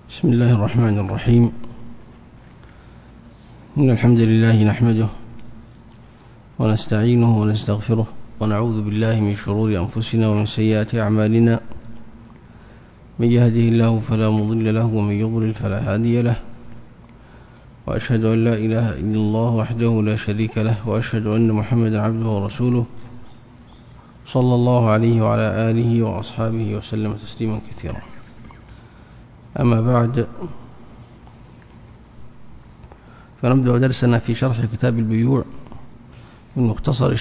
بسم الله الرحمن الرحيم. إن الحمد لله نحمده ونستعينه ونستغفره ونعوذ بالله من شرور أنفسنا ومن سيئات أعمالنا. من يهده الله فلا مضل له ومن يضلل فلا هادي له، وأشهد أن لا إله إلا الله وحده لا شريك له، وأشهد أن محمدا عبده ورسوله صلى الله عليه وعلى آله وأصحابه وسلم تسليما كثيرا. أما بعد، فنبدأ درسنا في شرح كتاب البيوع من مختصر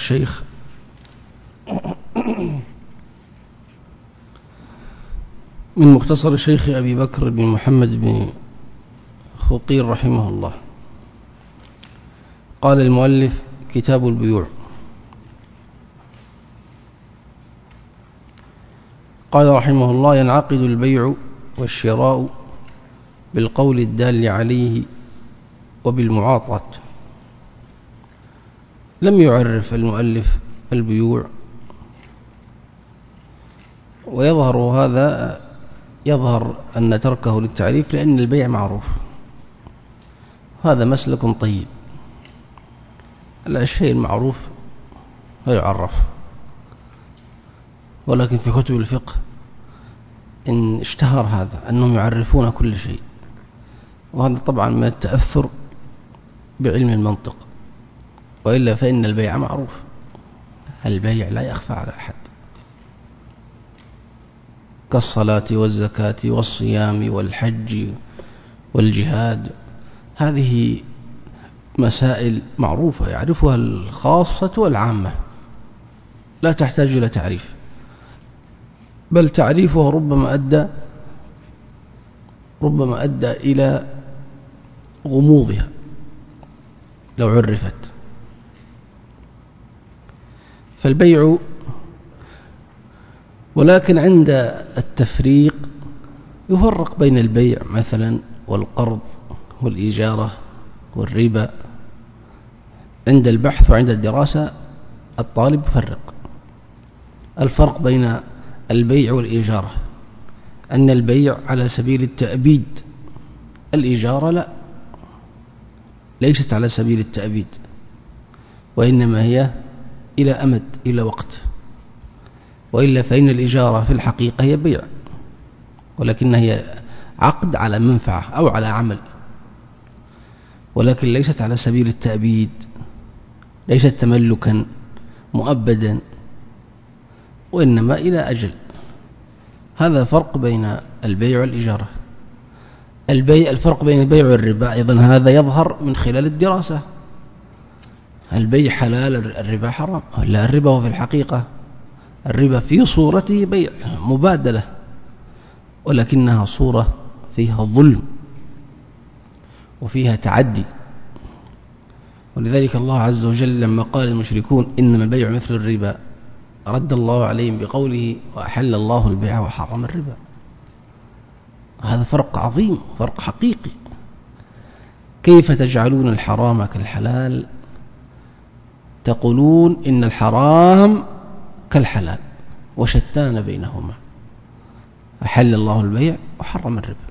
الشيخ أبي بكر بن محمد بن خقير رحمه الله. قال المؤلف: كتاب البيوع. قال رحمه الله: ينعقد البيع والشراء بالقول الدال عليه وبالمعاطاة. لم يعرف المؤلف البيوع، يظهر أن تركه للتعريف لأن البيع معروف. هذا مسلك طيب، الشيء المعروف لا يعرف. ولكن في كتب الفقه إن اشتهر هذا أنهم يعرفون كل شيء، وهذا طبعا من التأثر بعلم المنطق، وإلا فإن البيع معروف. البيع لا يخفى على أحد، كالصلاة والزكاة والصيام والحج والجهاد. هذه مسائل معروفة يعرفها الخاصة والعامة، لا تحتاج إلى تعريف، بل تعريفها ربما أدى إلى غموضها لو عرفت. فالبيع، ولكن عند التفريق يفرق بين البيع مثلا والقرض والإجارة والربا. عند البحث وعند الدراسة الطالب يفرق. الفرق بين البيع والإجارة أن البيع على سبيل التأبيد، الإجارة لا، ليست على سبيل التأبيد، وإنما هي إلى أمد، إلى وقت. وإلا فإن الإجارة في الحقيقة هي بيع، ولكنها هي عقد على منفعة أو على عمل، ولكن ليست على سبيل التأبيد، ليست تملكا مؤبدا، وإنما إلى أجل. هذا فرق بين البيع والإجارة. الفرق بين البيع والربا أيضا هذا يظهر من خلال الدراسة. البيع حلال، الربا حرام. لا، الربا هو في الحقيقة الربا في صورته بيع مبادلة، ولكنها صورة فيها ظلم وفيها تعدي. ولذلك الله عز وجل لما قال المشركون إنما البيع مثل الربا، رد الله عليهم بقوله: وأحل الله البيع وحرم الربا. هذا فرق عظيم، فرق حقيقي. كيف تجعلون الحرام كالحلال؟ تقولون إن الحرام كالحلال، وشتان بينهما. أحل الله البيع وحرم الربا.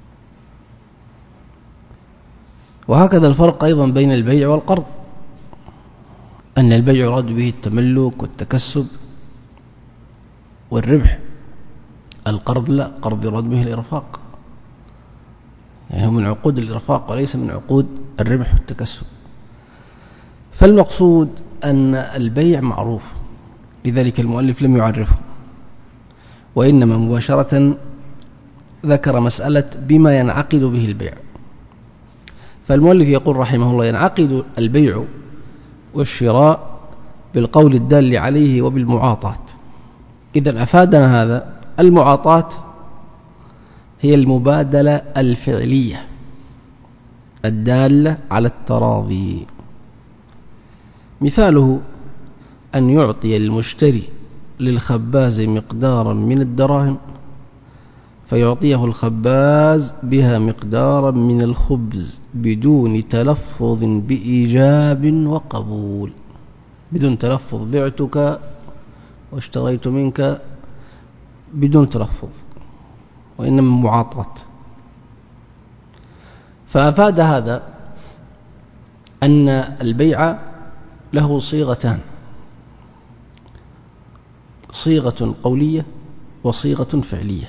وهكذا الفرق أيضا بين البيع والقرض، أن البيع يراد به التملك والتكسب والربح. القرض لا، القرض يراد به الإرفاق، يعني هو من عقود الإرفاق وليس من عقود الربح والتكسب. فالمقصود أن البيع معروف، لذلك المؤلف لم يعرفه، وإنما مباشرة ذكر مسألة بما ينعقد به البيع. فالمؤلف يقول رحمه الله: ينعقد البيع والشراء بالقول الدال عليه وبالمعاطاة. إذن أفادنا هذا. المعاطاة هي المبادلة الفعلية الدالة على التراضي. مثاله أن يعطي المشتري للخباز مقدارا من الدراهم، فيعطيه الخباز بها مقدارا من الخبز بدون تلفظ بإيجاب وقبول. بدون تلفظ، بعتك واشتريت منك بدون تلفظ، وإنما معاطاة. فأفاد هذا أن البيع له صيغتان: صيغة قولية وصيغة فعلية،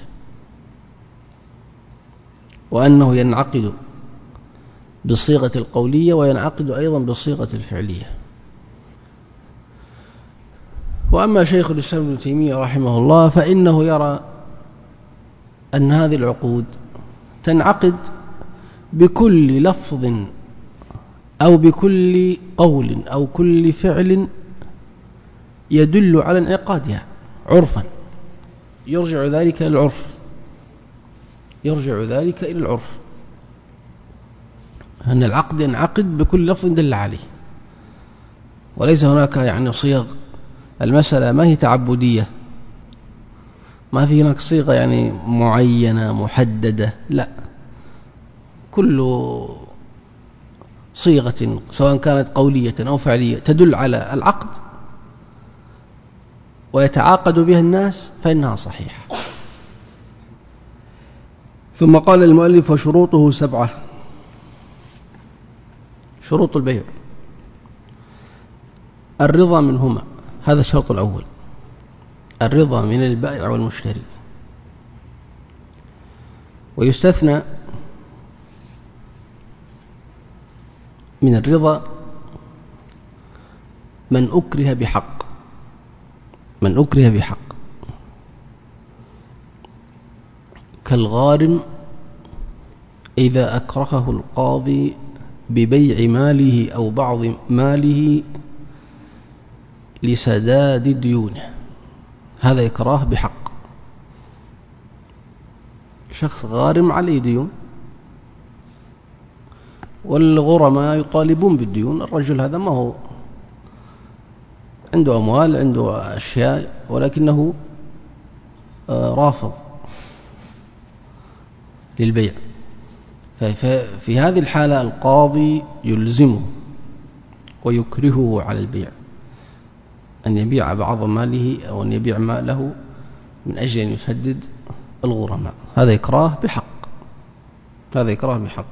وأنه ينعقد بالصيغة القولية وينعقد أيضا بالصيغة الفعلية. وأما شيخ الإسلام ابن تيمية رحمه الله فإنه يرى أن هذه العقود تنعقد بكل لفظ أو بكل قول أو كل فعل يدل على انعقادها عرفا، يرجع ذلك إلى العرف، أن العقد ينعقد بكل لفظ دل عليه، وليس هناك يعني صيغ. المسألة ما هي تعبدية، ما في هناك صيغة يعني معينة محددة، لا، كل صيغة سواء كانت قولية أو فعلية تدل على العقد ويتعاقد بها الناس فإنها صحيحة. ثم قال المؤلف: وشروطه 7. شروط البيع: الرضا منهما، هذا الشرط الأول، الرضا من البائع والمشتري. ويستثنى من الرضا من أكره بحق، كالغارم إذا أكرهه القاضي ببيع ماله أو بعض ماله لسداد ديونه، هذا إكراه بحق. شخص غارم عليه ديون والغرماء يطالبون بالديون، الرجل هذا ما هو عنده أموال، عنده أشياء، ولكنه رافض للبيع، ففي هذه الحالة القاضي يلزمه ويكرهه على البيع، أن يبيع بعض ماله أو أن يبيع ماله من أجل أن يسدد الغرماء، هذا إكراه بحق.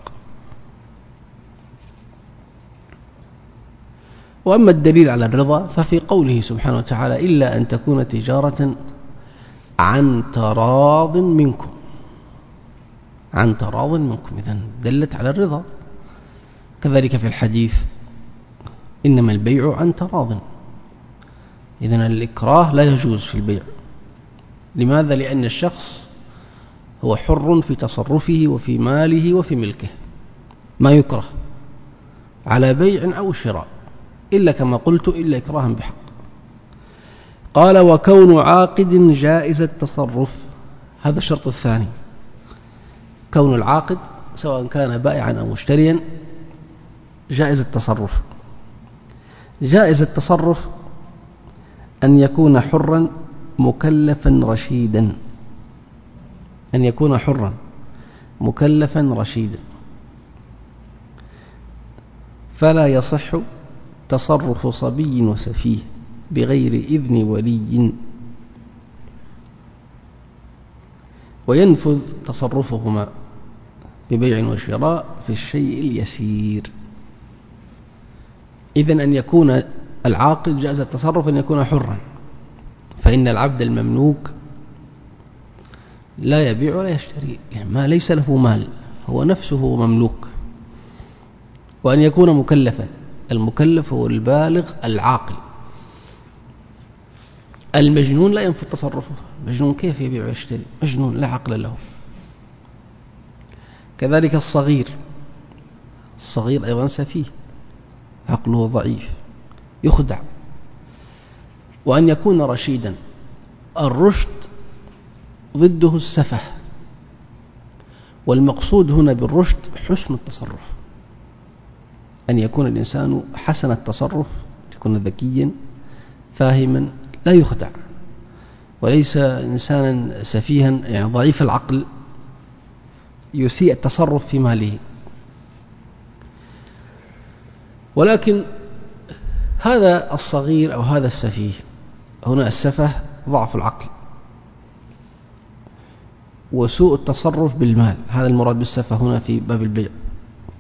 وأما الدليل على الرضا ففي قوله سبحانه وتعالى: إلا أن تكون تجارة عن تراض منكم، إذن دلت على الرضا. كذلك في الحديث: إنما البيع عن تراض، إذن الإكراه لا يجوز في البيع. لماذا؟ لأن الشخص هو حر في تصرفه وفي ماله وفي ملكه، ما يكره على بيع أو شراء إلا كما قلت إلا إكراها بحق. قال: وكون عاقد جائز التصرف، هذا الشرط الثاني، كون العاقد سواء كان بائعا أو مشتريا جائز التصرف. جائز التصرف أن يكون حرا مكلفا رشيدا، فلا يصح تصرف صبي وسفيه بغير إذن ولي، وينفذ تصرفهما ببيع وشراء في الشيء اليسير. إذن أن يكون العاقل جائز التصرف أن يكون حرا، فإن العبد المملوك لا يبيع ولا يشتري، يعني ما ليس له مال، هو نفسه مملوك. وأن يكون مكلفا، المكلف هو البالغ العاقل. المجنون لا ينفذ تصرفه، مجنون كيف يبيع ويشتري؟ مجنون لا عقل له. كذلك الصغير أيضا سفيه، عقله ضعيف يخدع. وأن يكون رشيدا، الرشد ضده السفه، والمقصود هنا بالرشد حسن التصرف، أن يكون الإنسان حسن التصرف، يكون ذكيا فاهما لا يخدع، وليس إنسانا سفيها يعني ضعيف العقل يسيء التصرف في ماله. ولكن هذا الصغير أو هذا السفيه، هنا السفه ضعف العقل وسوء التصرف بالمال، هذا المراد بالسفه هنا في باب البيع.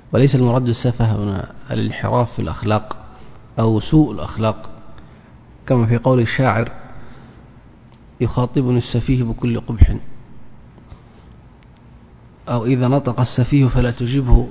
وليس المراد بالسفه هنا الانحراف في الأخلاق أو سوء الأخلاق، كما في قول الشاعر: يخاطبني السفيه بكل قبح، أو إذا نطق السفيه فلا تجبه.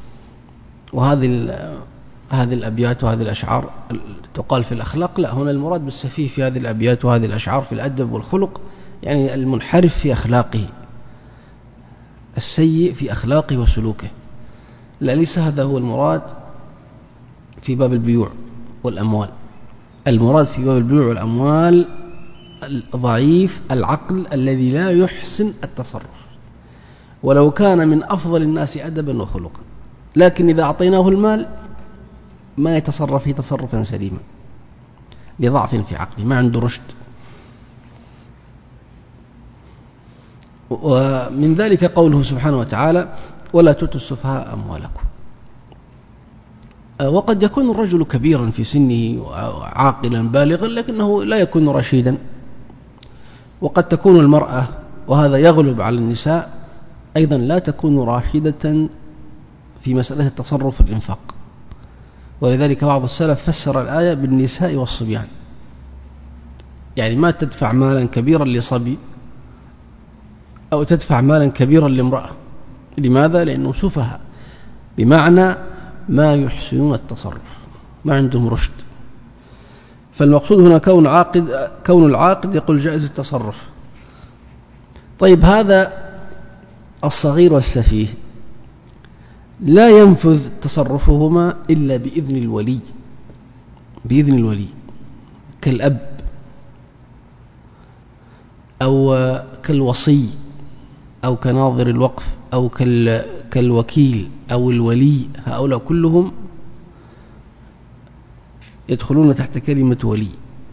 هذه الأبيات وهذه الأشعار تقال في الأخلاق. لا، هنا المراد بالسفيه في هذه الأبيات وهذه الأشعار في الأدب والخلق، يعني المنحرف في أخلاقه، السيء في أخلاقه وسلوكه. لا، ليس هذا هو المراد في باب البيوع والأموال. المراد في باب البيوع والأموال ضعيف العقل الذي لا يحسن التصرف، ولو كان من أفضل الناس أدبا وخلقا، لكن إذا أعطيناه المال ما يتصرف فيه تصرفا سليما لضعف في عقله، ما عنده رشد. ومن ذلك قوله سبحانه وتعالى: ولا تؤتوا السفهاء أموالكم. وقد يكون الرجل كبيرا في سنه عاقلا بالغا لكنه لا يكون رشيدا، وقد تكون المرأة، وهذا يغلب على النساء أيضا، لا تكون راشدة في مسألة التصرف والإنفاق. ولذلك بعض السلف فسر الآية بالنساء والصبيان، يعني ما تدفع مالا كبيرا لصبي أو تدفع مالا كبيرا لامرأة. لماذا؟ لأنه سفهاء، بمعنى ما يحسنون التصرف، ما عندهم رشد. فالمقصود هنا كون العاقد يقول جائز التصرف. طيب، هذا الصغير والسفيه لا ينفذ تصرفهما إلا بإذن الولي، بإذن الولي، كالأب أو كالوصي أو كناظر الوقف أو كالوكيل أو الولي. هؤلاء كلهم يدخلون تحت كلمة ولي.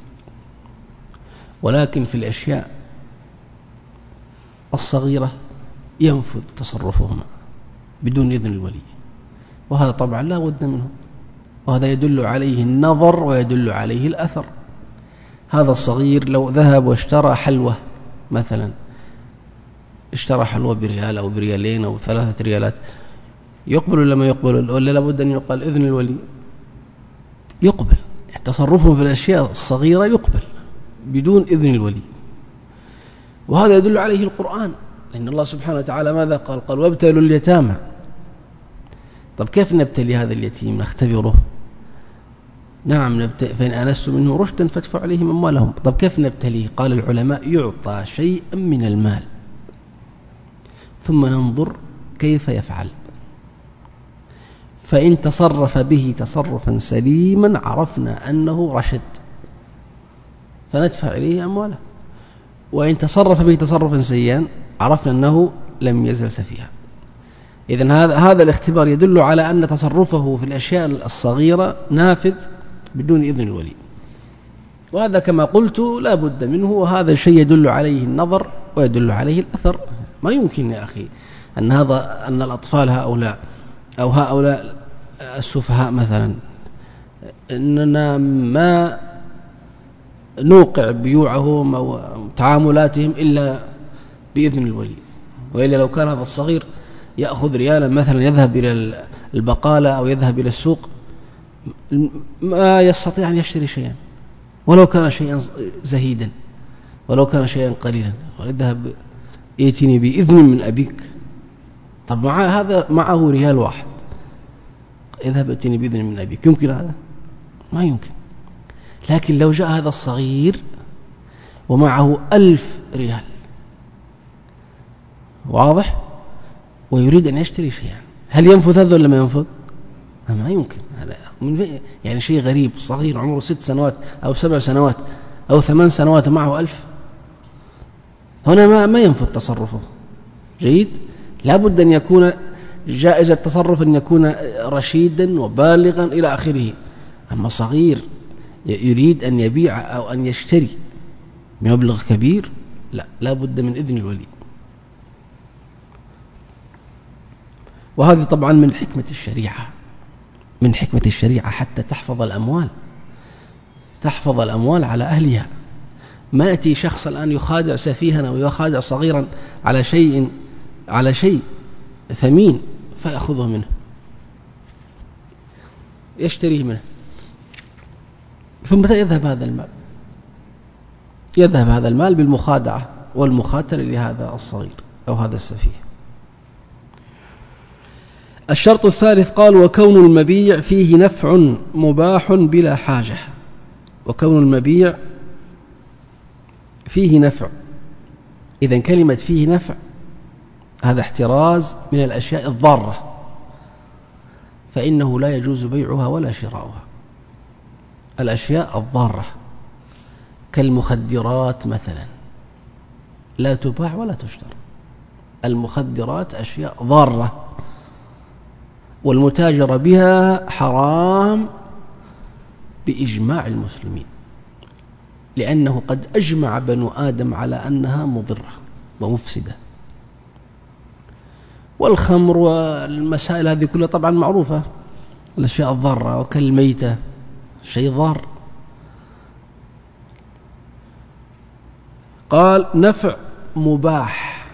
ولكن في الأشياء الصغيرة ينفذ تصرفهما بدون إذن الولي، وهذا طبعا لا بد منه، وهذا يدل عليه النظر ويدل عليه الأثر. هذا الصغير لو ذهب واشترى حلوة مثلا، اشترى حلوة بريال أو بريالين أو 3 ريالات، يقبل ولا ما يقبل؟ ولا لابد أن يقال إذن الولي؟ يقبل. تصرفه في الأشياء الصغيرة يقبل بدون إذن الولي، وهذا يدل عليه القرآن، لأن الله سبحانه وتعالى ماذا قال؟ قال: وابتلوا اليتامى. طب كيف نبتلي هذا اليتيم؟ نختبره. نعم، فإن آنستم منه رشدا فادفعوا عليهم أموالهم. طب كيف نبتليه؟ قال العلماء: يعطى شيئا من المال ثم ننظر كيف يفعل، فإن تصرف به تصرفا سليما عرفنا أنه رشد فندفع إليه أمواله، وإن تصرف به تصرفا سيئا عرفنا أنه لم يزل سفيها. إذن هذا الاختبار يدل على أن تصرفه في الأشياء الصغيرة نافذ بدون إذن الولي، وهذا كما قلت لا بد منه، وهذا الشيء يدل عليه النظر ويدل عليه الأثر. ما يمكن يا أخي أن الأطفال هؤلاء السفهاء مثلا أننا ما نوقع بيوعهم أو تعاملاتهم إلا بإذن الولي. وإلا لو كان هذا الصغير يأخذ ريالا مثلا يذهب إلى البقالة أو يذهب إلى السوق ما يستطيع أن يشتري شيئا، ولو كان شيئا زهيدا، ولو كان شيئا قليلا، ويذهب يأتيني بإذن من أبيك. طب هذا معه ريال واحد، اذهب ائتني بإذن من أبيك، يمكن هذا؟ ما يمكن. لكن لو جاء هذا الصغير ومعه 1000 ريال، واضح، ويريد أن يشتري شيئا، هل ينفذ هذا ولا ما ينفذ؟ ما يمكن. يعني شيء غريب، صغير عمره 6 سنوات أو 7 سنوات أو 8 سنوات معه 1000، هنا ما ينفذ تصرفه. جيد، لابد أن يكون جائز التصرف، أن يكون رشيدا وبالغا إلى آخره. أما صغير يريد أن يبيع أو أن يشتري بمبلغ كبير، لا بد من إذن الولي. وهذه طبعا من حكمة الشريعة، من حكمة الشريعة حتى تحفظ الأموال على أهلها. ما يأتي شخص الآن يخادع سفيها أو يخادع صغيرا على شيء ثمين فيأخذه منه، يشتريه منه، ثم يذهب هذا المال، يذهب هذا المال بالمخادعة والمخاتلة لهذا الصغير أو هذا السفيه. الشرط الثالث قال: وكون المبيع فيه نفع مباح بلا حاجة. وكون المبيع فيه نفع، إذن كلمة فيه نفع هذا احتراز من الأشياء الضارة، فإنه لا يجوز بيعها ولا شراؤها. الأشياء الضارة كالمخدرات مثلا لا تباع ولا تشترى. المخدرات أشياء ضارة والمتاجرة بها حرام بإجماع المسلمين، لأنه قد أجمع بنو آدم على أنها مضرة ومفسدة. والخمر والمسائل هذه كلها طبعا معروفة، الأشياء الضارة، وكالميتة شيء ضار. قال: نفع مباح.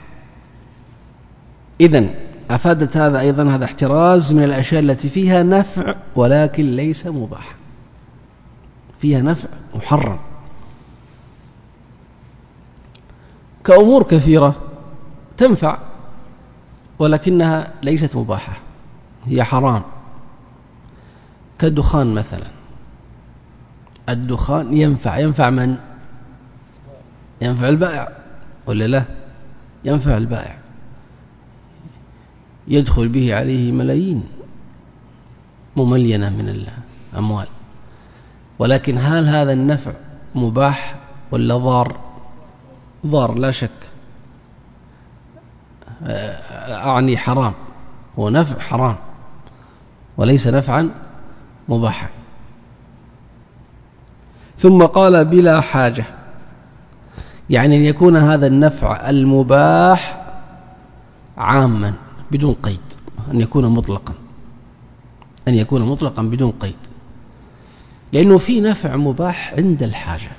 إذن أفادت هذا أيضا هذا احتراز من الأشياء التي فيها نفع ولكن ليس مباح، فيها نفع محرم، كأمور كثيرة تنفع ولكنها ليست مباحة، هي حرام، كالدخان مثلا. الدخان ينفع من؟ ينفع البائع ولا لا؟ ينفع البائع، يدخل به عليه ملايين مملينة من الأموال، ولكن هل هذا النفع مباح ولا ضار؟ ضار لا شك، أعني حرام، هو نفع حرام وليس نفعا مباحا. ثم قال: بلا حاجة، يعني أن يكون هذا النفع المباح عاما بدون قيد، أن يكون مطلقا، أن يكون مطلقا بدون قيد، لأنه في نفع مباح عند الحاجة،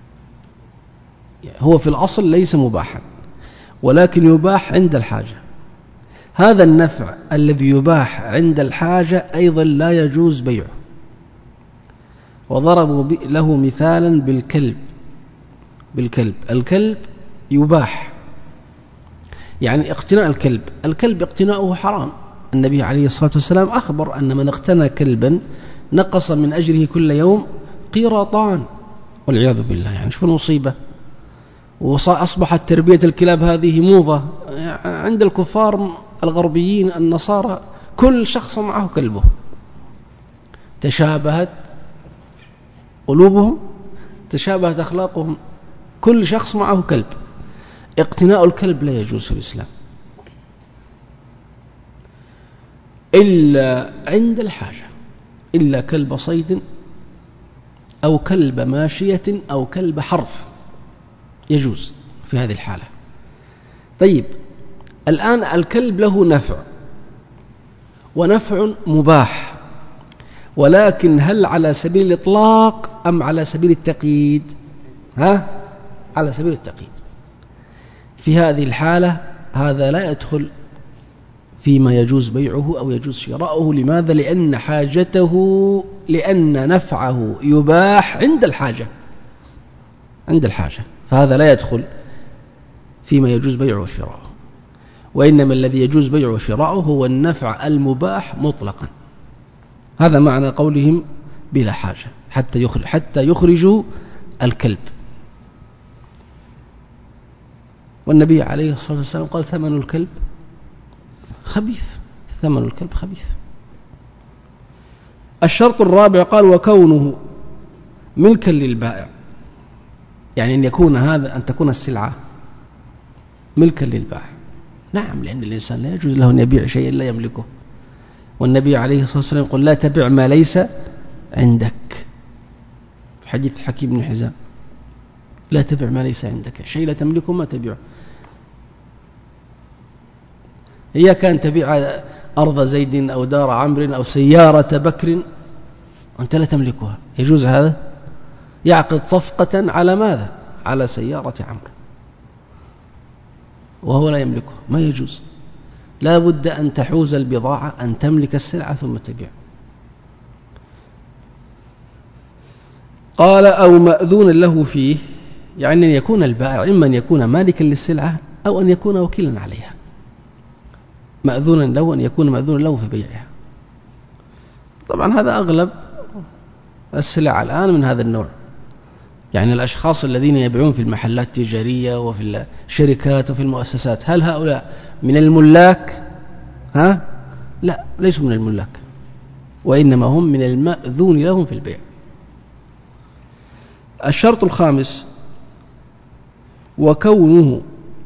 هو في الأصل ليس مباحا ولكن يباح عند الحاجة. هذا النفع الذي يباح عند الحاجة أيضا لا يجوز بيعه، وضربوا له مثالا بالكلب. الكلب يباح، يعني اقتناء الكلب اقتناؤه حرام. النبي عليه الصلاة والسلام أخبر أن من اقتنى كلبا نقص من أجره كل يوم قيراطان، والعياذ بالله. يعني شوف المصيبة، وأصبحت تربية الكلاب هذه موضة عند الكفار الغربيين النصارى، كل شخص معه كلبه، تشابهت قلوبهم، تشابهت أخلاقهم، كل شخص معه كلب. اقتناء الكلب لا يجوز في الإسلام إلا عند الحاجة، إلا كلب صيد أو كلب ماشية أو كلب حرث يجوز في هذه الحالة. طيب، الآن الكلب له نفع ونفع مباح، ولكن هل على سبيل الإطلاق أم على سبيل التقييد؟ على سبيل التقييد. في هذه الحالة هذا لا يدخل فيما يجوز بيعه أو يجوز شراؤه. لماذا؟ لأن حاجته، لأن نفعه يباح عند الحاجة، فهذا لا يدخل فيما يجوز بيعه وشراؤه. وإنما الذي يجوز بيعه وشراؤه هو النفع المباح مطلقا. هذا معنى قولهم بلا حاجة، حتى يخرجوا الكلب. والنبي عليه الصلاة والسلام قال: ثمن الكلب خبيث، ثمن الكلب خبيث. الشرط الرابع قال: وكونه ملكا للبائع، يعني أن تكون السلعة ملكا للبائع. نعم، لأن الإنسان لا يجوز له أن يبيع شيئا لا يملكه، والنبي عليه الصلاة والسلام يقول: لا تبع ما ليس عندك، في حديث حكيم بن حزام: لا تبع ما ليس عندك، شيء لا تملكه ما تبيعه. هي كان تبيع أرض زيد أو دار عمرو أو سيارة بكر أنت لا تملكها، يجوز هذا؟ يعقد صفقة على ماذا؟ على سيارة عمرو وهو لا يملكه، ما يجوز. لا بد أن تحوز البضاعة، أن تملك السلعة ثم تبيع. قال أو مأذون له فيه، يعني أن يكون البائع إما أن يكون مالكا للسلعة أو أن يكون وكيلا عليها. مأذونا له، أن يكون مأذونا له في بيعها. طبعا هذا أغلب السلع الآن من هذا النوع، يعني الأشخاص الذين يبيعون في المحلات التجارية وفي الشركات وفي المؤسسات، هل هؤلاء من الملاك؟ لا، ليسوا من الملاك، وإنما هم من المأذون لهم في البيع. الشرط الخامس وكونه،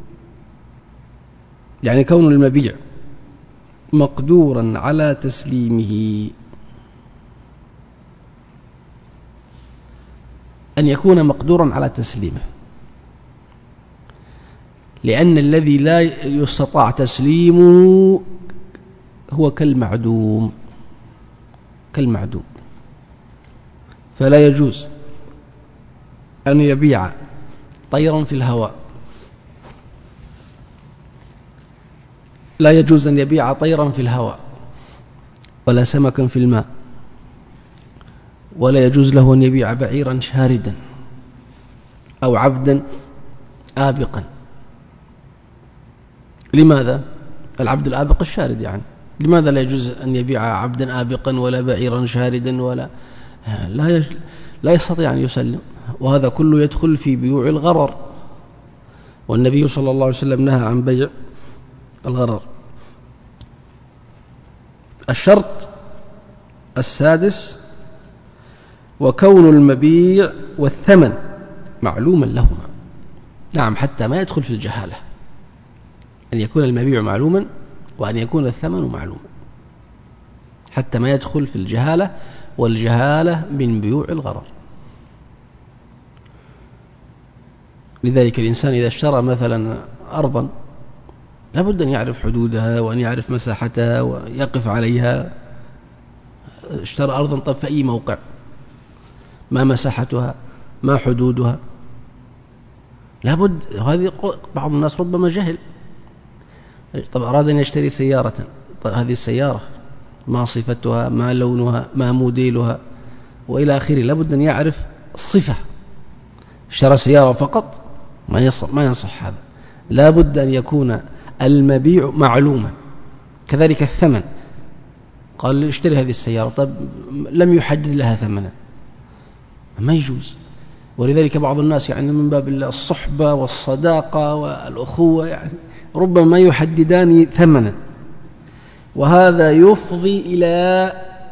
يعني كون المبيع مقدورا على تسليمه، أن يكون مقدورا على تسليمه، لأن الذي لا يستطاع تسليمه هو كالمعدوم، فلا يجوز أن يبيع طيرا في الهواء، لا يجوز أن يبيع طيرا في الهواء ولا سمكا في الماء، ولا يجوز له أن يبيع بعيرا شاردا أو عبدا آبقا. لماذا؟ العبد الآبق الشارد، يعني لماذا لا يجوز أن يبيع عبدا آبقا ولا بعيرا شاردا ولا لا يستطيع أن يسلم؟ وهذا كله يدخل في بيوع الغرر، والنبي صلى الله عليه وسلم نهى عن بيع الغرر. الشرط السادس وكون المبيع والثمن معلوما لهما. نعم، حتى ما يدخل في الجهالة، أن يكون المبيع معلوما وأن يكون الثمن معلوما، حتى ما يدخل في الجهالة، والجهالة من بيوع الغرر. لذلك الإنسان إذا اشترى مثلا أرضا لابد أن يعرف حدودها وأن يعرف مساحتها ويقف عليها. اشترى أرضا، طب في أي موقع؟ ما مساحتها؟ ما حدودها؟ لابد. هذه بعض الناس ربما جهل. طب أراد أن يشتري سيارة، طب هذه السيارة ما صفتها، ما لونها، ما موديلها، وإلى آخره، لابد أن يعرف الصفة. اشترى سيارة فقط ما ينصح هذا، لابد أن يكون المبيع معلوما. كذلك الثمن، قال لي اشتري هذه السيارة، طب لم يحدد لها ثمنا، ما يجوز. ولذلك بعض الناس يعني من باب الصحبة والصداقة والأخوة يعني ربما ما يحددان ثمنا، وهذا يفضي إلى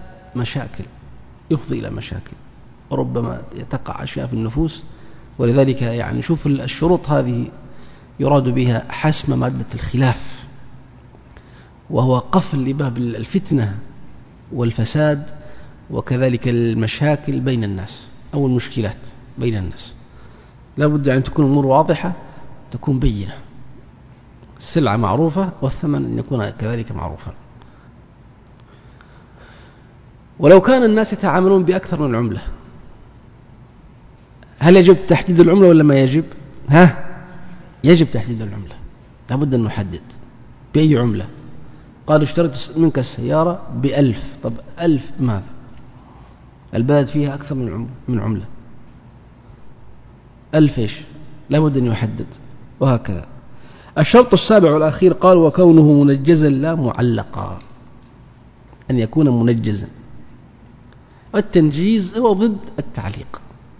مشاكل، وربما تقع أشياء في النفوس. ولذلك يعني شوف الشروط هذه يراد بها حسم مادة الخلاف، وهو قفل لباب الفتنة والفساد، وكذلك المشاكل بين الناس أو المشكلات بين الناس. لا بد أن تكون الأمور واضحة، تكون بينة، السلعة معروفة والثمن أن يكون كذلك معروفا. ولو كان الناس يتعاملون بأكثر من العملة، هل يجب تحديد العملة ولا ما يجب؟ يجب تحديد العملة، لا بد أن نحدد بأي عملة. قال اشتريت منك السيارة ب1000، طب 1000 ماذا؟ البلد فيها أكثر من عملة، 1000 إيش؟ لا بد أن يحدد، وهكذا. الشرط السابع والأخير قال وكونه منجزا لا معلقا، أن يكون منجزا. التنجيز هو ضد التعليق،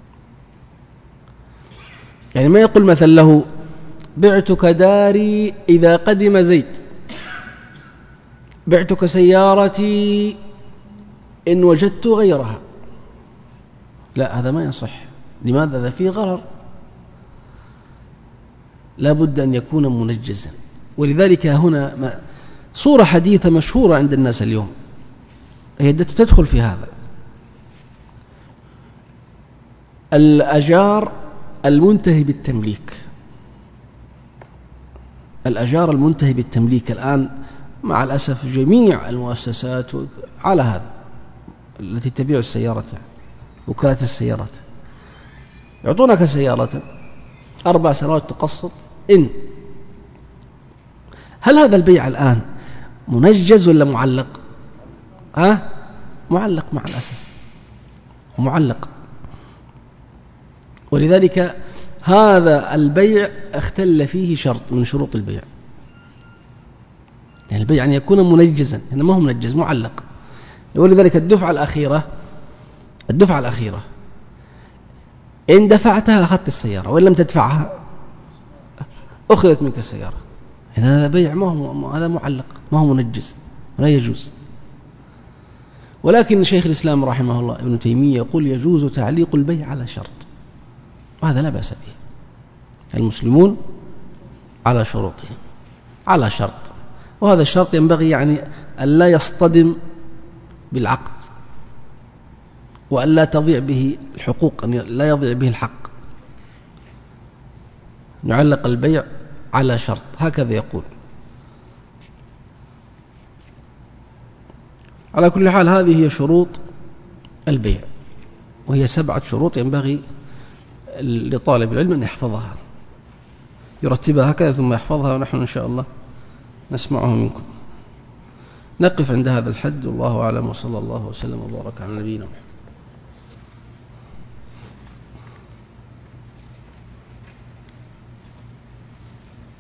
يعني ما يقول مثلا له بعتك داري إذا قدم زيد، بعتك سيارتي إن وجدت غيرها. لا، هذا ما يصح. لماذا؟ هذا فيه غرر. لا بد أن يكون منجزا. ولذلك هنا صورة حديثة مشهورة عند الناس اليوم هي تدخل في هذا. الأجار المنتهي بالتمليك، الأجار المنتهي بالتمليك الآن مع الأسف جميع المؤسسات على هذا، التي تبيع السيارة، وكالة السيارات، يعطونك سيارة 4 سنوات تقسط. هل هذا البيع الآن منجز ولا معلق؟ معلق مع الأسف، معلق. ولذلك هذا البيع اختل فيه شرط من شروط البيع، يعني البيع أن يكون منجزا، يعني ما هو منجز، معلق. ولذلك الدفعة الأخيرة إن دفعتها أخذت السيارة، وإن لم تدفعها أخذت منك السيارة. هذا بيع ما هو، هذا معلق، ما هو منجز، ولا يجوز. ولكن شيخ الإسلام رحمه الله ابن تيمية يقول يجوز تعليق البيع على شرط، وهذا لا بأس به. المسلمون على شروطهم، على شرط، وهذا الشرط ينبغي يعني أن لا يصطدم بالعقد، وأن لا تضيع به الحقوق، أن لا يضيع به الحق. نعلق البيع على شرط، هكذا يقول. على كل حال هذه هي شروط البيع، وهي 7 شروط ينبغي لطالب العلم أن يحفظها، يرتبها هكذا ثم يحفظها، ونحن إن شاء الله نسمعه منكم. نقف عند هذا الحد، والله أعلم، وصلى الله وسلم وبارك على نبينا محمد.